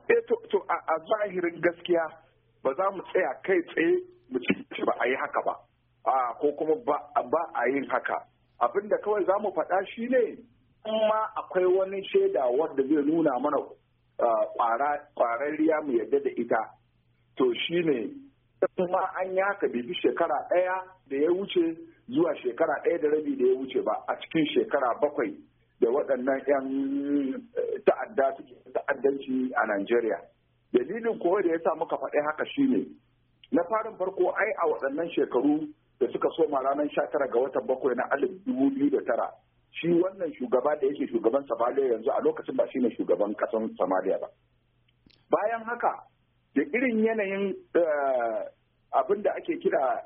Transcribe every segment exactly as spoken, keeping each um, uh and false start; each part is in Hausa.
Eh to, to a, a zahirin gaskiya ba za mu tsaya kai tsaye mu ci ba a yi haka ba. A ko kuma ba, ba a yin haka. Abin da kawai za mu faɗa shi ne amma akwai wani shaida wanda zai nuna mana ƙwararriya mu yadda da ita. To shi ne kuma an yi haka bibi shekara ɗaya da ya wuce zuwa shekara ɗaya da rabi da ya wuce ba a cikin shekara bakwai da waɗannan 'yan ta'adda suke ta'addanci a Najeriya. Dalilin kowa da ya sa muka faɗi haka shine na farin farko ai a waɗannan shekaru da suka soma ranar sha tara ga watan bakwai na alif dubu biyu da tara shi wannan shugaba da yake shugaban Somalia yanzu a lokacin ba shine shugaban ƙasar Somalia ba. Bayan haka da irin yanayin abin da ake kira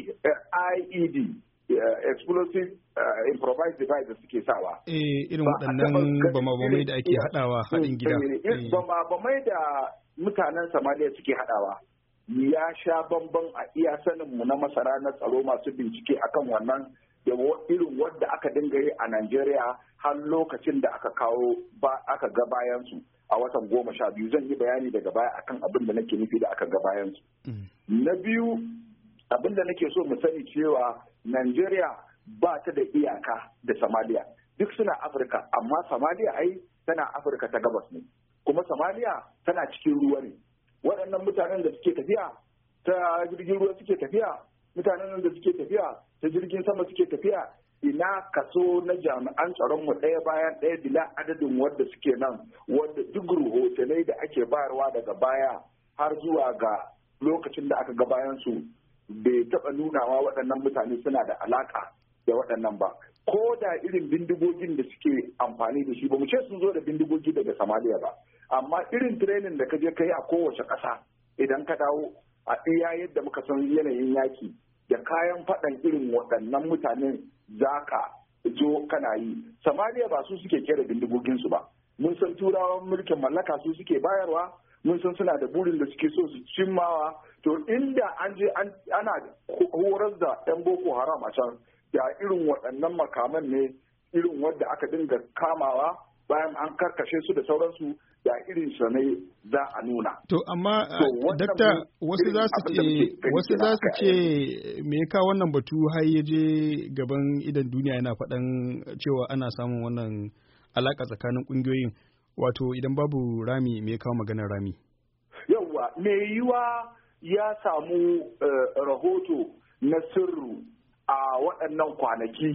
I E D explosive improvised device da suke sawa. Eh irin waɗannan bama-bamai da ake haɗawa haɗin gida. Bama-bamai da mutanen Somalia suke haɗawa ya sha bamban a iya saninmu na masara na tsaro masu bincike akan wannan da irin wadda aka dinga yi a Najeriya har lokacin da aka kawo ba aka ga bayansu a watan goma sha biyu zan yi bayani daga baya akan abin da nake nufi da aka ga bayansu. Na biyu abin da nake so mu sani cewa Najeriya ba ta da iyaka da Somalia duk suna Afirka amma Somalia ai tana Afirka ta gabas ne kuma Somalia tana cikin ruwa ne waɗannan mutanen da suke tafiya ta jirgin ruwa suke tafiya mutanen da suke tafiya ta jirgin sama suke tafiya ina kaso na jami'an tsaron mu ɗaya bayan ɗaya bila adadin wadda suke nan wadda duk rahotanai da ake bayarwa daga baya har zuwa ga lokacin da aka ga bayan su bai taɓa nunawa waɗannan mutane suna da alaƙa da waɗannan ba ko da irin bindigogin da suke amfani da shi ba mu ce sun zo da bindigogi daga Somalia ba amma irin training da ka je ka yi a kowace ƙasa idan ka dawo a iya yadda muka san yanayin yaki da kayan faɗan irin waɗannan mutanen za ka zo kana yi Somalia ba su suke kera bindigoginsu ba mun san turawan mulkin mallaka su suke bayarwa mun san suna da burin da suke so su cimmawa to inda an je ana horar da yan boko haram a can da irin waɗannan makaman ne irin wadda aka dinga kamawa bayan an karkashe su da sauransu da irin su ne za a nuna. To amma dakta wasu za su ce wasu za su ce me ya kawo wannan batu har ya je gaban idan duniya yana faɗan cewa ana samun wannan alaka tsakanin ƙungiyoyin wato idan babu rami me ya kawo maganar rami. Yawwa me yiwa ya samu rahoto na sirru a waɗannan kwanaki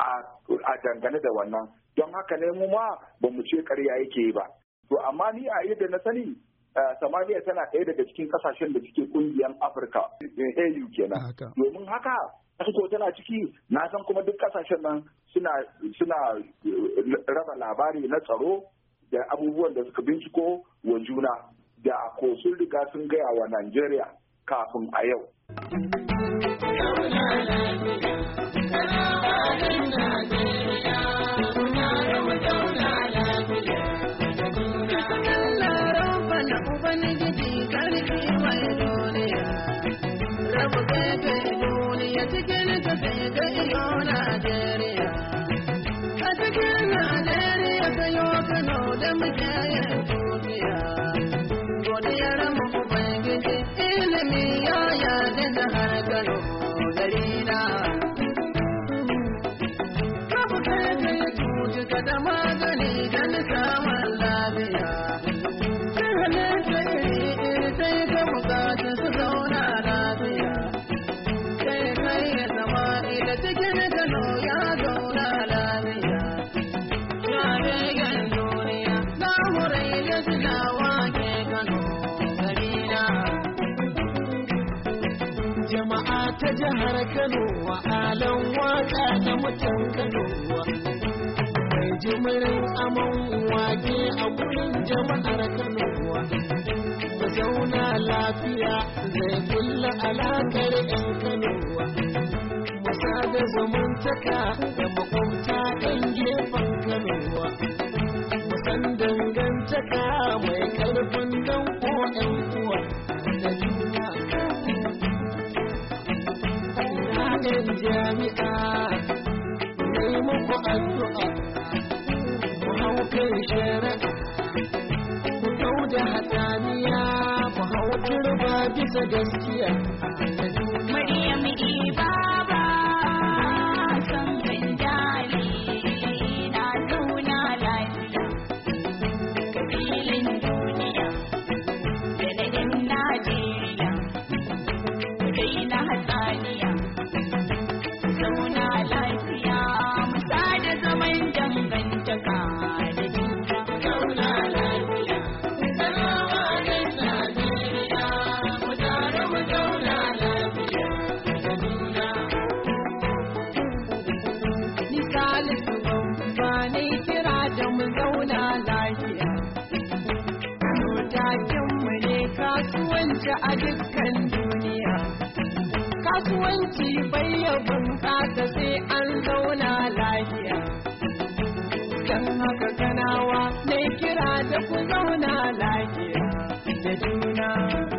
a dangane da wannan don haka ne mu ma ba mu ce ƙarya yake ba to amma ni a yadda na sani Somalia tana ɗaya daga cikin ƙasashen da suke ƙungiyar Afirka A U kenan domin haka ko tana ciki na san kuma duk ƙasashen nan suna suna raba labari na tsaro da abubuwan da suka binciko wa juna da ko sun riga sun gaya wa Najeriya kafin a yau. ta jihar Kano wa alan waka na mutan Kano mai jimirin amon wake a gurin jama'ar Kano mu zauna lafiya zai kulla alakar yan Kano mu sada zamantaka da makwabta ɗan gefen Kano mu san dangantaka mai karfin danko yan uwa da juna yan jami'a ne muku addu'a mu hau kai shari'a ku kau da hata da gaskiya. Maryam Ibaba san ganjali na zauna lafiya kabilin duniya da na yan Najeriya kai na hatsaniya zauna lafiya musa da zaman dangantaka da juna zauna lafiya sarawa da Najeriya mu tare mu zauna lafiya da juna. Ni Salisu ba ne kira da mu zauna lafiya. Takenmu ne kasuwanci a dukkan duniya. Kasuwanci bai ya bunƙasa sai an zauna lafiya. Don haka kanawa ne kira da ku zauna lafiya da juna.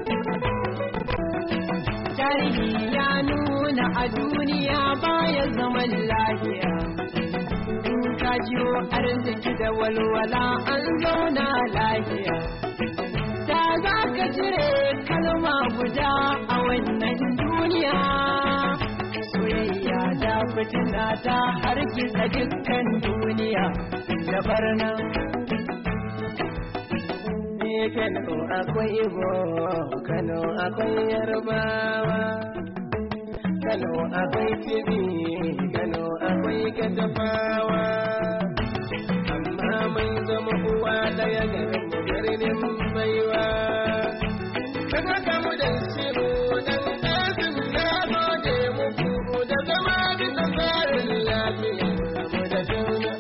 Tarihi ya nuna a duniya baya zaman lafiya. In ka jiyo arziki da walwala an zauna lafiya. Da za ka cire kalma guda a wannan duniya, soyayya da fitina ta hargitsa dukkan duniya da barna. Kano akwai Igbo, Kano akwai Yarbawa, Kano akwai Tibi, Kano akwai Katafawa, amma mun zama uwa daya garin mu birnin baiwa. Kaga kamu da shiru dan ɗakin na gode muku da zama bisa tsarin lafiya mu da juna.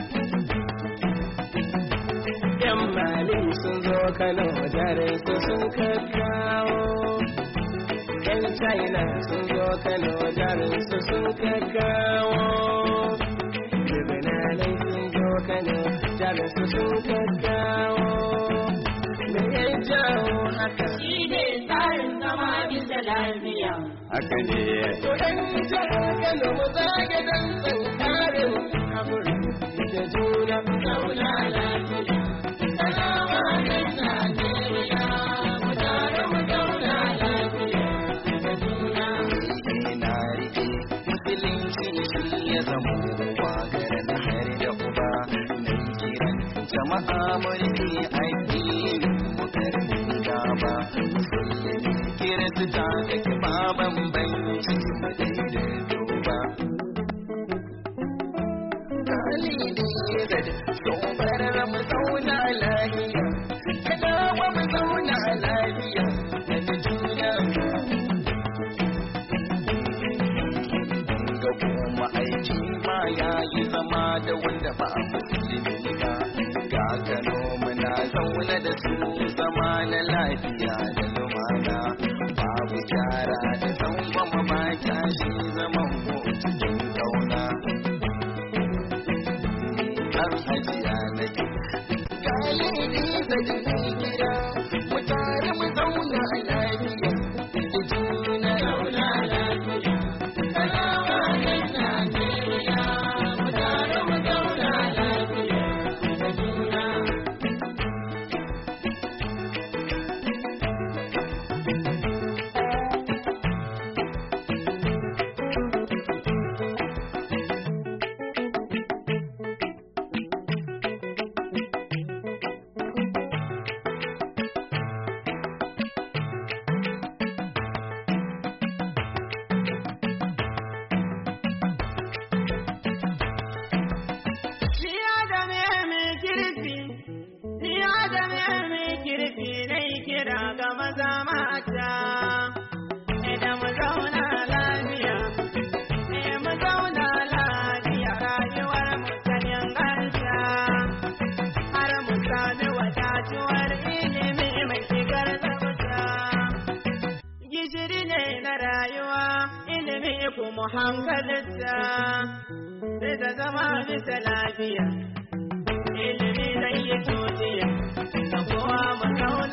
Yan Mali sun zo Kano jarin su sun kakkawo. Yan China sun zo Kano jarin su sun kakkawo. Lebananai sun zo Kano jarin su sun kakkawo. Me ya jawo haka? Shi ne tsarin zama bisa lafiya. Haka ne. To ɗan jihar Kano mu zage dan tsarin haƙuri da juna. Zauna lafiya. Salawa da Najeriya mu tare mu zauna lafiya da juna. Na rike musulunci shi ya zama wagar na har da uba mai kiran jama'a mulki addini mu karbi gaba musulmi kirista da kiba bambanci mu daidaito ba. Dalili da sobar mu zauna lafiya kada wa mu zauna lafiya da juna. Ga kuma aiki ma ya yi zama da wanda ba musulmi ba. Ga Kano muna zaune da su zama na lafiya da lumana. Babu gyara da tsangwama ba kyashi zaman mu cikin kauna. Har hajiya nake galili da jiki gida mu tare mu zauna lafiya da juna. Zauna lafiya. Salawa da Najeriya mu tare mu zauna lafiya da juna. Mu hankalinta sai da zama bisa lafiya, ilimi zai yi tutiya da kowa mu